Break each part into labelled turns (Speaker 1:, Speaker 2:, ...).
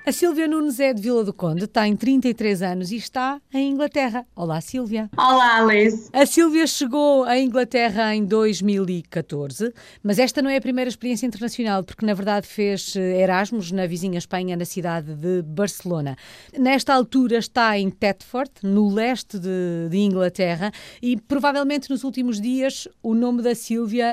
Speaker 1: A Sílvia Nunes é de Vila do Conde, tem 33 anos e está em Inglaterra. Olá, Sílvia.
Speaker 2: Olá, Alice.
Speaker 1: A Sílvia chegou à Inglaterra em 2014, mas esta não é a primeira experiência internacional, porque na verdade fez Erasmus na vizinha Espanha, na cidade de Barcelona. Nesta altura está em Thetford, no leste de Inglaterra, e provavelmente nos últimos dias o nome da Sílvia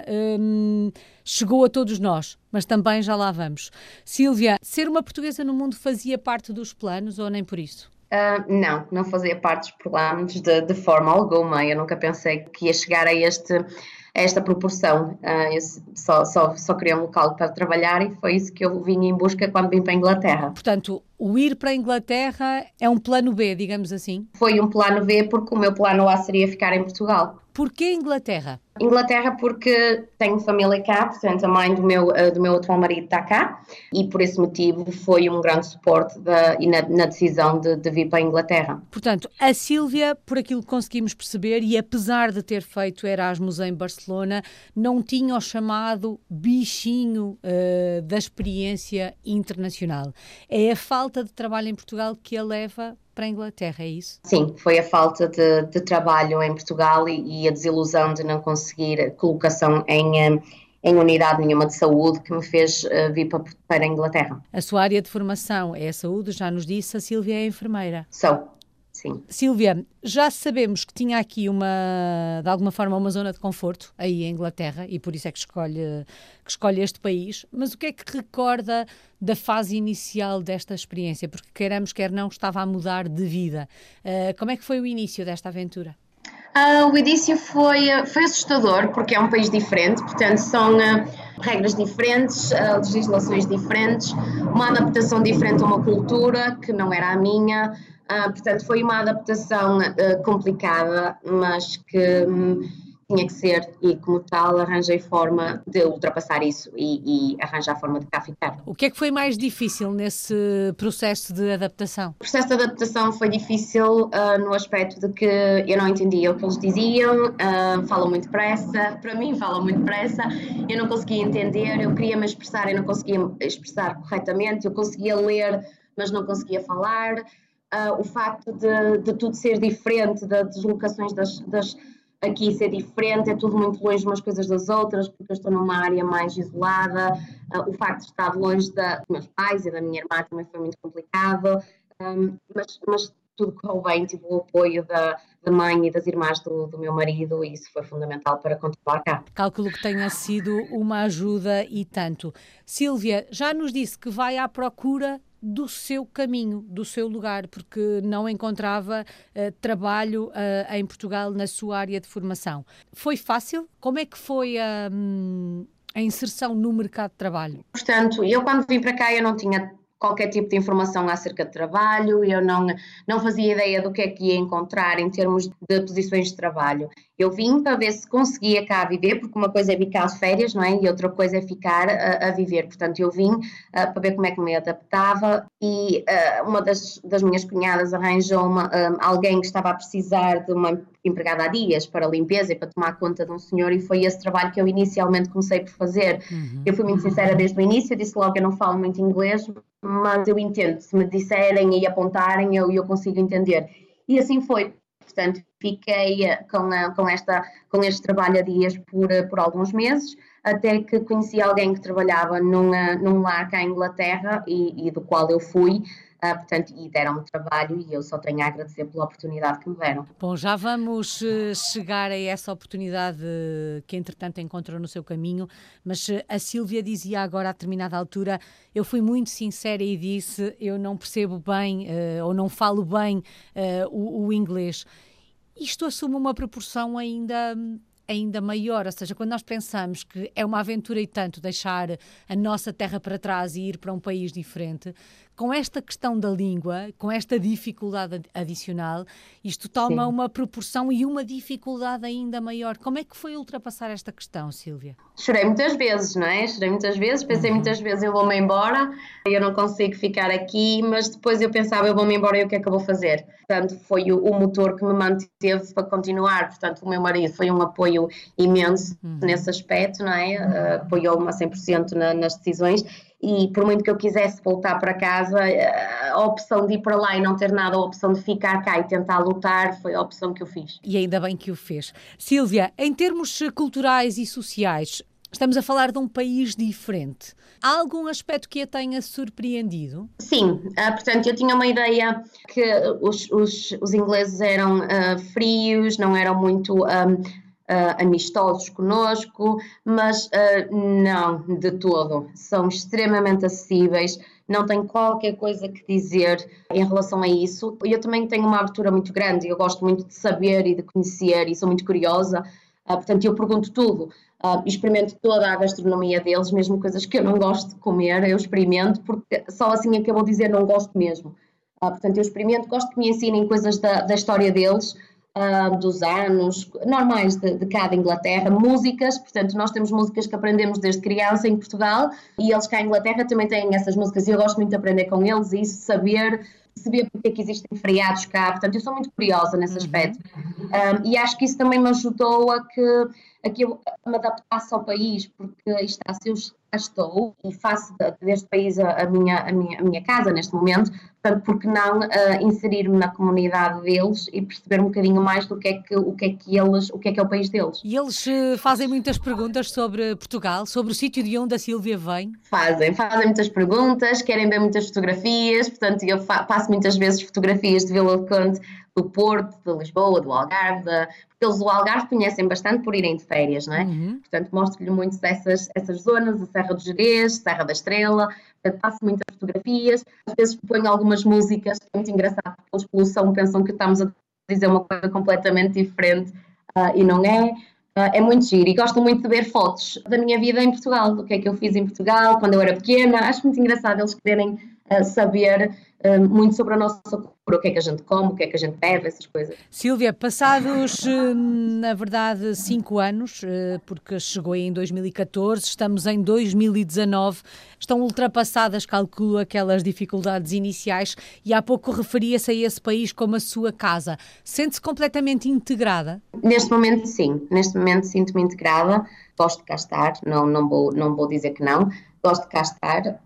Speaker 1: chegou a todos nós, mas também já lá vamos. Sílvia, ser uma portuguesa no mundo fazia parte dos planos ou nem por isso?
Speaker 2: Não fazia parte dos planos de forma alguma. Eu nunca pensei que ia chegar a esta proporção. Eu só queria um local para trabalhar e foi isso que eu vim em busca quando vim para a Inglaterra.
Speaker 1: Portanto, o ir para a Inglaterra é um plano B, digamos assim?
Speaker 2: Foi um plano B porque o meu plano A seria ficar em Portugal.
Speaker 1: Porquê Inglaterra?
Speaker 2: Inglaterra porque tenho família cá, portanto a mãe do meu atual marido está cá e por esse motivo foi um grande suporte na decisão de vir para a Inglaterra.
Speaker 1: Portanto, a Sílvia, por aquilo que conseguimos perceber, e apesar de ter feito Erasmus em Barcelona, não tinha o chamado bichinho da experiência internacional. É a falta de trabalho em Portugal que a leva para a Inglaterra, é isso?
Speaker 2: Sim, foi a falta de trabalho em Portugal e a desilusão de não conseguir colocação em unidade nenhuma de saúde que me fez vir para a Inglaterra.
Speaker 1: A sua área de formação é a saúde, já nos disse, a Sílvia é enfermeira.
Speaker 2: Sim.
Speaker 1: Sílvia, já sabemos que tinha aqui de alguma forma, uma zona de conforto aí em Inglaterra e por isso é que escolhe este país, mas o que é que recorda da fase inicial desta experiência? Porque queiramos, quer não, estava a mudar de vida. Como é que foi o início desta aventura?
Speaker 2: O início foi assustador porque é um país diferente, portanto são regras diferentes, legislações diferentes, uma adaptação diferente a uma cultura que não era a minha. Portanto, foi uma adaptação complicada, mas que tinha que ser, e como tal arranjei forma de ultrapassar isso e arranjar forma de cá ficar.
Speaker 1: O que é que foi mais difícil nesse processo de adaptação?
Speaker 2: O processo de adaptação foi difícil no aspecto de que eu não entendia o que eles diziam, falam muito depressa, para mim falam muito depressa, eu não conseguia entender, eu queria me expressar, eu não conseguia expressar corretamente, eu conseguia ler, mas não conseguia falar. O facto de tudo ser diferente, das deslocações aqui ser diferente, é tudo muito longe umas coisas das outras, porque eu estou numa área mais isolada, o facto de estar longe dos meus pais e da minha irmã também foi muito complicado, mas tudo correu bem, tive o apoio da mãe e das irmãs do meu marido e isso foi fundamental para continuar cá.
Speaker 1: Calculo que tenha sido uma ajuda e tanto. Sílvia, já nos disse que vai à procura do seu caminho, do seu lugar, porque não encontrava trabalho em Portugal na sua área de formação. Foi fácil? Como é que foi a inserção no mercado de trabalho?
Speaker 2: Portanto, eu quando vim para cá eu não tinha qualquer tipo de informação acerca de trabalho, eu não fazia ideia do que é que ia encontrar em termos de posições de trabalho. Eu vim para ver se conseguia cá viver, porque uma coisa é vir cá de férias, não é? E outra coisa é ficar a viver. Portanto, eu vim para ver como é que me adaptava e uma das minhas cunhadas arranjou alguém que estava a precisar de uma empregada há dias para limpeza e para tomar conta de um senhor e foi esse trabalho que eu inicialmente comecei por fazer. Eu fui muito sincera desde o início, eu disse logo que eu não falo muito inglês, mas eu entendo, se me disserem e apontarem eu consigo entender. E assim foi. Portanto, fiquei com este trabalho a dias por alguns meses, até que conheci alguém que trabalhava num lar cá em Inglaterra e do qual eu fui, portanto, e deram-me trabalho e eu só tenho a agradecer pela oportunidade que me deram.
Speaker 1: Bom, já vamos chegar a essa oportunidade que entretanto encontrou no seu caminho, mas a Sílvia dizia agora a determinada altura, eu fui muito sincera e disse, eu não percebo bem ou não falo bem o inglês. Isto assume uma proporção ainda maior, ou seja, quando nós pensamos que é uma aventura e tanto deixar a nossa terra para trás e ir para um país diferente, com esta questão da língua, com esta dificuldade adicional, isto toma
Speaker 2: Sim.
Speaker 1: uma proporção e uma dificuldade ainda maior. Como é que foi ultrapassar esta questão, Sílvia?
Speaker 2: Chorei muitas vezes, não é? Chorei muitas vezes, pensei muitas vezes eu vou-me embora, eu não consigo ficar aqui, mas depois eu pensava eu vou-me embora e o que é que eu vou fazer? Portanto, foi o motor que me manteve para continuar, portanto o meu marido foi um apoio imenso nesse aspecto, não é? Apoiou-me a 100% nas decisões e por muito que eu quisesse voltar para casa, a opção de ir para lá e não ter nada, a opção de ficar cá e tentar lutar, foi a opção que eu fiz.
Speaker 1: E ainda bem que o fez. Sílvia, em termos culturais e sociais, estamos a falar de um país diferente. Há algum aspecto que a tenha surpreendido?
Speaker 2: Sim, portanto, eu tinha uma ideia que os ingleses eram frios, não eram muito amistosos conosco, mas não, de todo. São extremamente acessíveis, não tenho qualquer coisa que dizer em relação a isso. Eu também tenho uma abertura muito grande, eu gosto muito de saber e de conhecer e sou muito curiosa, portanto, eu pergunto tudo. Experimento toda a gastronomia deles, mesmo coisas que eu não gosto de comer, eu experimento, porque só assim é que eu vou dizer não gosto mesmo. Portanto, eu experimento, gosto que me ensinem coisas da história deles, dos anos normais de cá de Inglaterra, músicas, portanto, nós temos músicas que aprendemos desde criança em Portugal e eles cá em Inglaterra também têm essas músicas e eu gosto muito de aprender com eles e isso, saber porque é que existem feriados cá, portanto, eu sou muito curiosa nesse aspecto. E acho que isso também me ajudou a que eu me adaptasse ao país, porque está, se eu estou e faço deste país a minha casa neste momento, portanto, porque não inserir-me na comunidade deles e perceber um bocadinho mais do que é o país deles.
Speaker 1: E eles fazem muitas perguntas sobre Portugal, sobre o sítio de onde a Sílvia vem?
Speaker 2: Fazem muitas perguntas, querem ver muitas fotografias, portanto, eu passo muitas vezes fotografias de Vila do Conde, do Porto, de Lisboa, do Algarve, porque eles do Algarve conhecem bastante por irem de férias, não é? Portanto, mostro-lhe muito essas zonas, a Serra do Gerês, Serra da Estrela, portanto, passo muitas fotografias, às vezes ponho algumas músicas, é muito engraçado, porque eles pelo som pensam que estamos a dizer uma coisa completamente diferente e não é. É muito giro e gosto muito de ver fotos da minha vida em Portugal, do que é que eu fiz em Portugal quando eu era pequena. Acho muito engraçado eles quererem saber muito sobre a nossa cultura, o que é que a gente come, o que é que a gente bebe, essas coisas.
Speaker 1: Sílvia, passados, na verdade, 5 anos, porque chegou aí em 2014, estamos em 2019, estão ultrapassadas, calculo, aquelas dificuldades iniciais e há pouco referia-se a esse país como a sua casa. Sente-se completamente integrada?
Speaker 2: Neste momento, sim. Neste momento sinto-me integrada. Gosto de cá estar, não vou dizer que não. Gosto de cá estar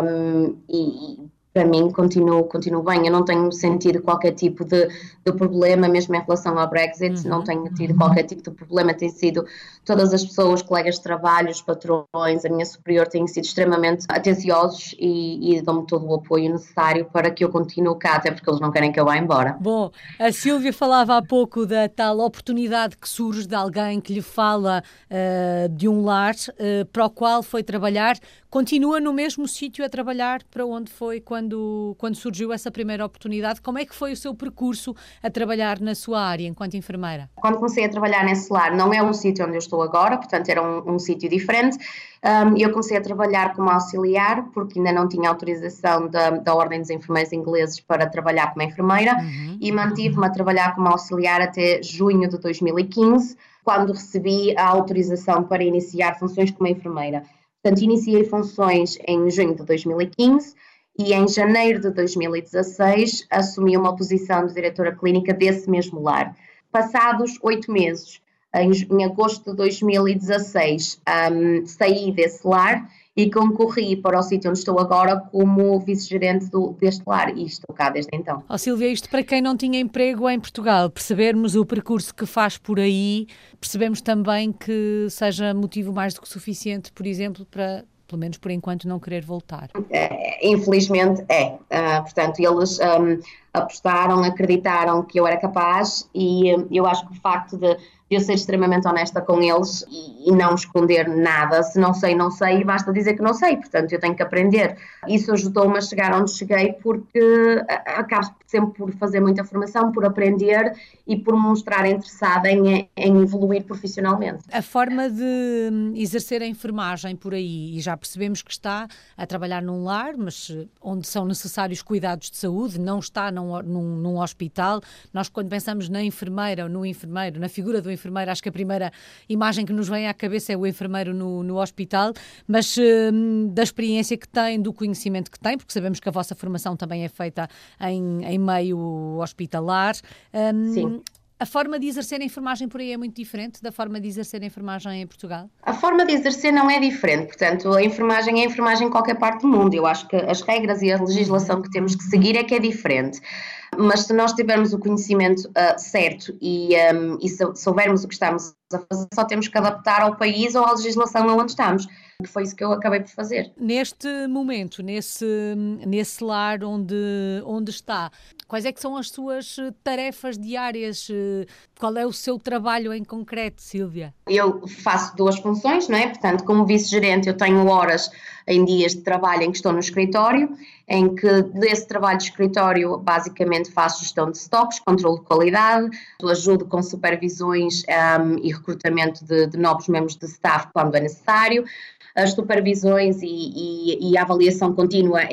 Speaker 2: e para mim continuo bem. Eu não tenho sentido qualquer tipo de problema, mesmo em relação ao Brexit, não tenho tido qualquer tipo de problema. Tem sido todas as pessoas, colegas de trabalho, os patrões, a minha superior têm sido extremamente atenciosos e dão-me todo o apoio necessário para que eu continue cá, até porque eles não querem que eu vá embora.
Speaker 1: Bom, a Sílvia falava há pouco da tal oportunidade que surge de alguém que lhe fala de um lar para o qual foi trabalhar. Continua no mesmo sítio a trabalhar para onde foi quando surgiu essa primeira oportunidade? Como é que foi o seu percurso a trabalhar na sua área enquanto enfermeira?
Speaker 2: Quando comecei a trabalhar nesse lar, não é o sítio onde eu estou agora, portanto era um sítio diferente. Eu comecei a trabalhar como auxiliar, porque ainda não tinha autorização da Ordem dos Enfermeiros Ingleses para trabalhar como enfermeira, e mantive-me a trabalhar como auxiliar até junho de 2015, quando recebi a autorização para iniciar funções como enfermeira. Portanto, iniciei funções em junho de 2015 e em janeiro de 2016 assumi uma posição de diretora clínica desse mesmo lar. Passados 8 meses, em agosto de 2016, saí desse lar e concorri para o sítio onde estou agora como vice-gerente deste lar e estou cá desde então.
Speaker 1: Sílvia, isto para quem não tinha emprego em Portugal, percebermos o percurso que faz por aí, percebemos também que seja motivo mais do que suficiente, por exemplo, para, pelo menos por enquanto, não querer voltar.
Speaker 2: Infelizmente portanto, eles apostaram, acreditaram que eu era capaz e eu acho que o facto de eu ser extremamente honesta com eles e não esconder nada, se não sei, não sei, basta dizer que não sei, portanto eu tenho que aprender. Isso ajudou-me a chegar onde cheguei porque acabo sempre por fazer muita formação, por aprender e por me mostrar interessada em evoluir profissionalmente.
Speaker 1: A forma de exercer a enfermagem por aí, e já percebemos que está a trabalhar num lar, mas onde são necessários cuidados de saúde, não está num hospital. Nós quando pensamos na enfermeira ou no enfermeiro, na figura do enfermeiro, acho que a primeira imagem que nos vem à cabeça é o enfermeiro no hospital, mas da experiência que tem, do conhecimento que tem, porque sabemos que a vossa formação também é feita em meio hospitalar.
Speaker 2: Sim.
Speaker 1: A forma de exercer a enfermagem por aí é muito diferente da forma de exercer a enfermagem em Portugal?
Speaker 2: A forma de exercer não é diferente, portanto, a enfermagem é a enfermagem em qualquer parte do mundo. Eu acho que as regras e a legislação que temos que seguir é que é diferente. Mas se nós tivermos o conhecimento certo e soubermos o que estamos a fazer, só temos que adaptar ao país ou à legislação onde estamos. Que foi isso que eu acabei por fazer.
Speaker 1: Neste momento, nesse lar onde está, quais é que são as suas tarefas diárias? Qual é o seu trabalho em concreto, Sílvia?
Speaker 2: Eu faço duas funções, não é? Portanto, como vice-gerente, eu tenho horas em dias de trabalho em que estou no escritório, em que desse trabalho de escritório basicamente faço gestão de estoques, controle de qualidade, ajudo com supervisões e recrutamento de novos membros de staff quando é necessário. As supervisões e a avaliação contínua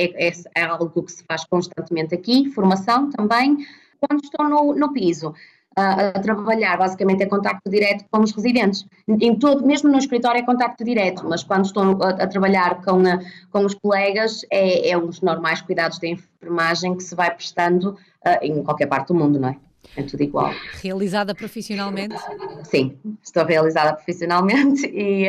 Speaker 2: é algo que se faz constantemente aqui, formação também. Quando estou no piso a trabalhar, basicamente é contacto direto com os residentes. Mesmo no escritório é contacto direto, mas quando estou a trabalhar com os colegas é os normais cuidados de enfermagem que se vai prestando em qualquer parte do mundo, não é? É tudo igual.
Speaker 1: Realizada profissionalmente?
Speaker 2: Sim, estou realizada profissionalmente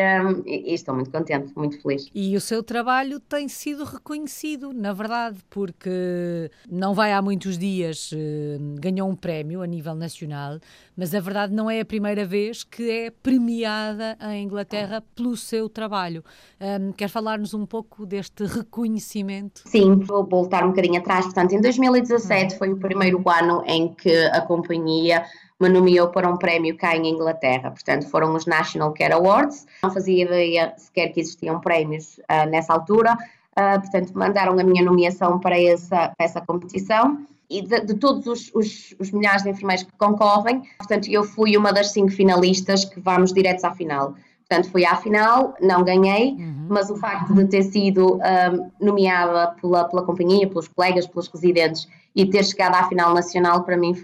Speaker 2: e estou muito contente, muito feliz.
Speaker 1: E o seu trabalho tem sido reconhecido, na verdade, porque não vai há muitos dias, ganhou um prémio a nível nacional, mas a verdade não é a primeira vez que é premiada em Inglaterra pelo seu trabalho. Quer falar-nos um pouco deste reconhecimento?
Speaker 2: Sim, vou voltar um bocadinho atrás. Portanto, em 2017 foi o primeiro ano em que a companhia me nomeou para um prémio cá em Inglaterra. Portanto, foram os National Care Awards. Não fazia ideia sequer que existiam prémios nessa altura. Portanto, mandaram a minha nomeação para essa competição. E de todos os milhares de enfermeiros que concorrem, portanto, eu fui uma das 5 finalistas que vamos diretos à final. Portanto, fui à final, não ganhei, mas o facto de ter sido nomeada pela companhia, pelos colegas, pelos residentes e ter chegado à final nacional, para mim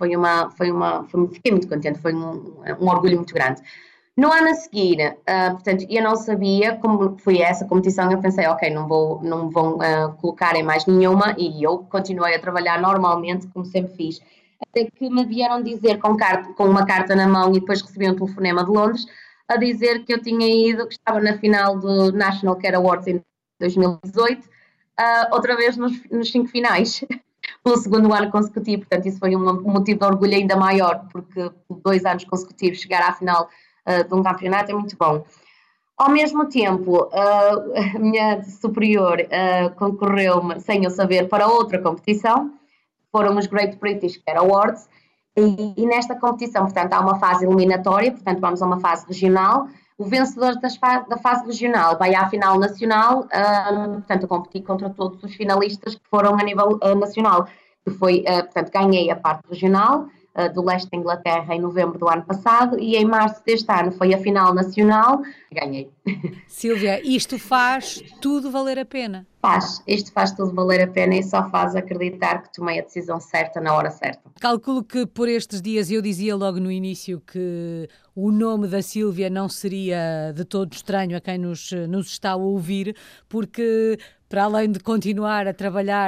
Speaker 2: fiquei muito contente, foi um orgulho muito grande. No ano a seguir, portanto, eu não sabia como foi essa competição, eu pensei, ok, não me vão colocar em mais nenhuma e eu continuei a trabalhar normalmente, como sempre fiz. Até que me vieram dizer com uma carta na mão e depois recebi um telefonema de Londres, a dizer que eu tinha ido, que estava na final do National Care Awards em 2018, outra vez nos 5 finais, pelo segundo ano consecutivo. Portanto, isso foi um motivo de orgulho ainda maior, porque 2 anos consecutivos chegar à final de um campeonato é muito bom. Ao mesmo tempo, a minha superior concorreu-me, sem eu saber, para outra competição, foram os Great British Care Awards, e nesta competição, portanto, há uma fase eliminatória, portanto, vamos a uma fase regional. O vencedor da fase regional vai à final nacional, portanto, eu competi contra todos os finalistas que foram a nível nacional. Que foi, portanto, ganhei a parte regional do leste da Inglaterra em novembro do ano passado e em março deste ano foi a final nacional, ganhei.
Speaker 1: Sílvia, isto faz tudo valer a pena?
Speaker 2: Isto faz tudo valer a pena e só faz acreditar que tomei a decisão certa na hora certa.
Speaker 1: Calculo que por estes dias, eu dizia logo no início que o nome da Sílvia não seria de todo estranho a quem nos está a ouvir, porque para além de continuar a trabalhar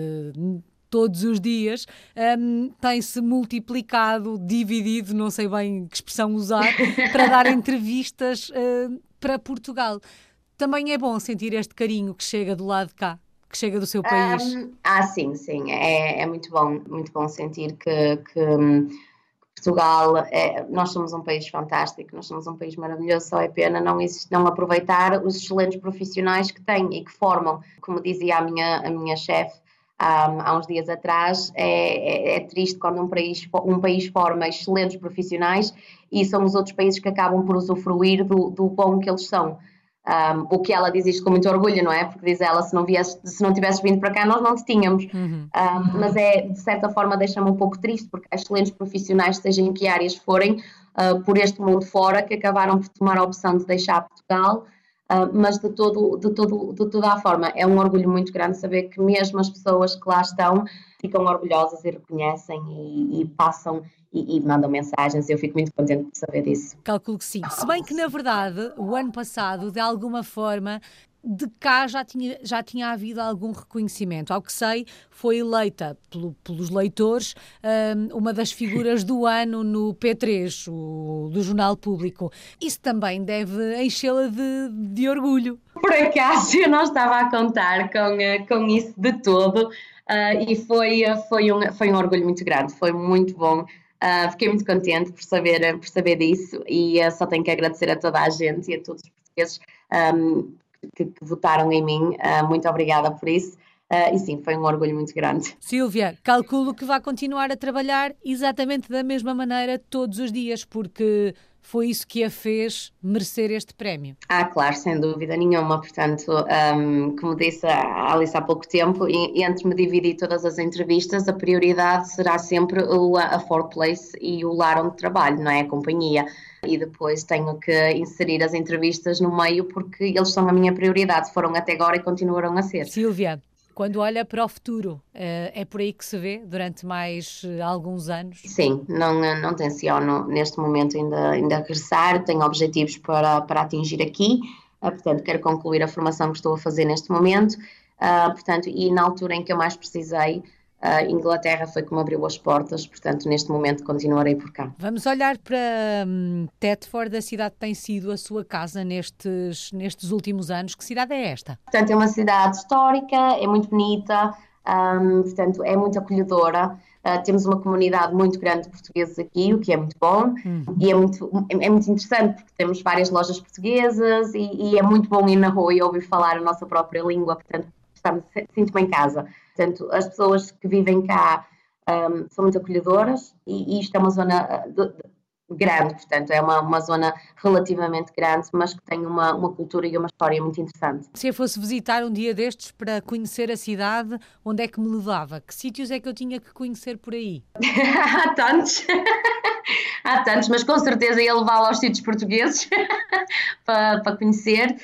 Speaker 1: todos os dias, tem-se multiplicado, dividido, não sei bem que expressão usar, para dar entrevistas para Portugal. Também é bom sentir este carinho que chega do lado de cá, que chega do seu país.
Speaker 2: Sim. É muito bom sentir que Portugal, nós somos um país fantástico, nós somos um país maravilhoso, só é pena não aproveitar os excelentes profissionais que têm e que formam. Como dizia a minha chefe há uns dias atrás, é triste quando um país forma excelentes profissionais e são os outros países que acabam por usufruir do bom que eles são. O que ela diz isto com muito orgulho, não é? Porque diz ela, se não tivesses vindo para cá, nós não te tínhamos. Mas de certa forma deixa-me um pouco triste, porque há excelentes profissionais, seja em que áreas forem, por este mundo fora, que acabaram por tomar a opção de deixar Portugal, mas de toda a forma é um orgulho muito grande saber que mesmo as pessoas que lá estão ficam orgulhosas e reconhecem e passam e mandam mensagens. Eu fico muito contente de saber disso.
Speaker 1: Calculo que sim. Se bem que, na verdade, o ano passado, de alguma forma, de cá já tinha havido algum reconhecimento. Ao que sei, foi eleita pelos leitores uma das figuras do ano no P3, do Jornal Público. Isso também deve enchê-la de orgulho.
Speaker 2: Por acaso, eu não estava a contar com isso de todo, e foi um orgulho muito grande, foi muito bom. Fiquei muito contente por saber disso, e só tenho que agradecer a toda a gente e a todos os portugueses que votaram em mim. Muito obrigada por isso. E sim, foi um orgulho muito grande.
Speaker 1: Sílvia, calculo que vai continuar a trabalhar exatamente da mesma maneira todos os dias, porque foi isso que a fez merecer este prémio.
Speaker 2: Claro, sem dúvida nenhuma. Portanto, como disse a Alice há pouco tempo, entre me dividir todas as entrevistas, a prioridade será sempre a For Place e o lar onde trabalho, não é? A companhia. E depois tenho que inserir as entrevistas no meio, porque eles são a minha prioridade, foram até agora e continuarão a ser.
Speaker 1: Sílvia, quando olha para o futuro, é por aí que se vê durante mais alguns anos?
Speaker 2: Sim, não tenciono neste momento ainda regressar, tenho objetivos para atingir aqui, portanto quero concluir a formação que estou a fazer neste momento, portanto, e na altura em que eu mais precisei, Inglaterra foi como abriu as portas, portanto neste momento continuarei por cá.
Speaker 1: Vamos olhar para Thetford, a cidade que tem sido a sua casa nestes últimos anos. Que cidade é esta?
Speaker 2: Portanto, é uma cidade histórica, é muito bonita, portanto é muito acolhedora. Temos uma comunidade muito grande de portugueses aqui, o que é muito bom, e é muito interessante porque temos várias lojas portuguesas e é muito bom ir na rua e ouvir falar a nossa própria língua, portanto sinto-me em casa. Portanto, as pessoas que vivem cá são muito acolhedoras e isto é uma zona grande, portanto é uma zona relativamente grande, mas que tem uma cultura e uma história muito interessante.
Speaker 1: Se eu fosse visitar um dia destes para conhecer a cidade, onde é que me levava? Que sítios é que eu tinha que conhecer por aí?
Speaker 2: Há tantos, mas com certeza ia levá-lo aos sítios portugueses para conhecer.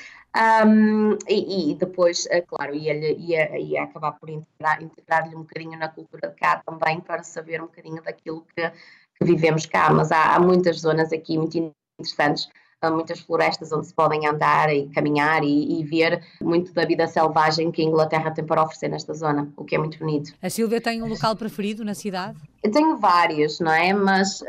Speaker 2: E depois, claro, ia acabar por integrar-lhe um bocadinho na cultura de cá também, para saber um bocadinho daquilo que vivemos cá, mas há muitas zonas aqui muito interessantes, muitas florestas onde se podem andar e caminhar e ver muito da vida selvagem que a Inglaterra tem para oferecer nesta zona, o que é muito bonito.
Speaker 1: A Sílvia tem um local preferido na cidade?
Speaker 2: Eu tenho vários, não é? Mas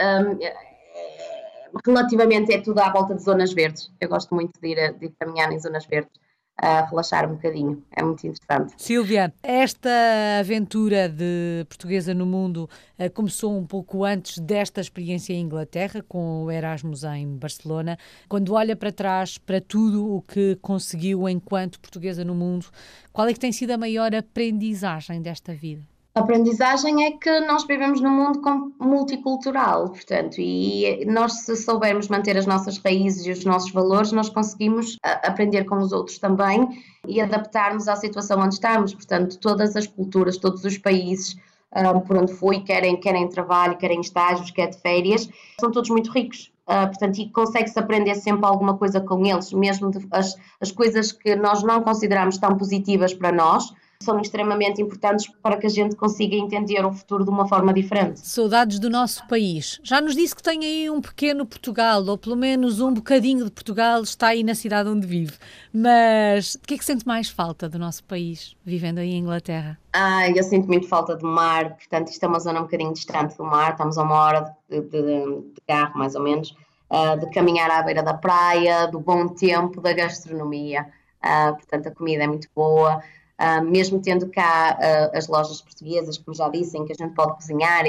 Speaker 2: relativamente é tudo à volta de zonas verdes. Eu gosto muito de ir caminhar em zonas verdes, a relaxar um bocadinho. É muito interessante.
Speaker 1: Sílvia, esta aventura de Portuguesa no Mundo começou um pouco antes desta experiência em Inglaterra, com o Erasmus em Barcelona. Quando olha para trás, para tudo o que conseguiu enquanto Portuguesa no Mundo, qual é que tem sido a maior aprendizagem desta vida?
Speaker 2: A aprendizagem é que nós vivemos num mundo multicultural, portanto, e nós, se soubermos manter as nossas raízes e os nossos valores, nós conseguimos aprender com os outros também e adaptar-nos à situação onde estamos. Portanto, todas as culturas, todos os países por onde fui, querem trabalho, querem estágios, quer de férias, são todos muito ricos. Portanto, e consegue-se aprender sempre alguma coisa com eles, mesmo as coisas que nós não consideramos tão positivas para nós, são extremamente importantes para que a gente consiga entender o futuro de uma forma diferente.
Speaker 1: Saudades do nosso país. Já nos disse que tem aí um pequeno Portugal, ou pelo menos um bocadinho de Portugal está aí na cidade onde vive. Mas de que é que sente mais falta do nosso país, vivendo aí em Inglaterra?
Speaker 2: Eu sinto muito falta do mar, portanto isto é uma zona um bocadinho distante do mar, estamos a 1 hora de carro mais ou menos, de caminhar à beira da praia, do bom tempo, da gastronomia, portanto a comida é muito boa. Mesmo tendo cá as lojas portuguesas, como já disse, em que a gente pode cozinhar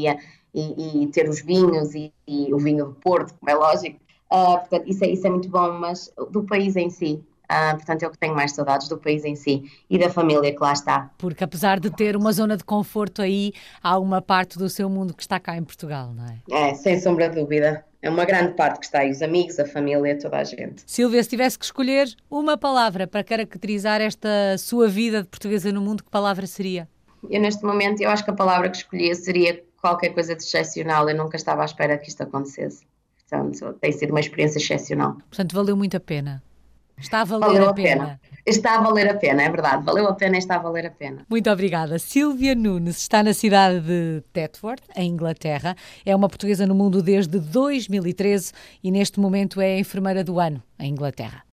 Speaker 2: e ter os vinhos e o vinho do Porto, como é lógico, portanto, isso é muito bom, mas do país em si, portanto, eu que tenho mais saudades do país em si e da família que lá está.
Speaker 1: Porque apesar de ter uma zona de conforto aí, há uma parte do seu mundo que está cá em Portugal, não é?
Speaker 2: Sem sombra de dúvida. É uma grande parte que está aí, os amigos, a família, toda a gente.
Speaker 1: Sílvia, se tivesse que escolher uma palavra para caracterizar esta sua vida de portuguesa no mundo, que palavra seria?
Speaker 2: Neste momento, eu acho que a palavra que escolhia seria qualquer coisa de excepcional. Eu nunca estava à espera que isto acontecesse. Portanto, tem sido uma experiência excepcional.
Speaker 1: Portanto, valeu muito a pena. Está a valer a pena.
Speaker 2: Está a valer a pena, é verdade. Valeu a pena e está a valer a pena.
Speaker 1: Muito obrigada. Sílvia Nunes está na cidade de Thetford, em Inglaterra. É uma portuguesa no mundo desde 2013 e neste momento é a enfermeira do ano em Inglaterra.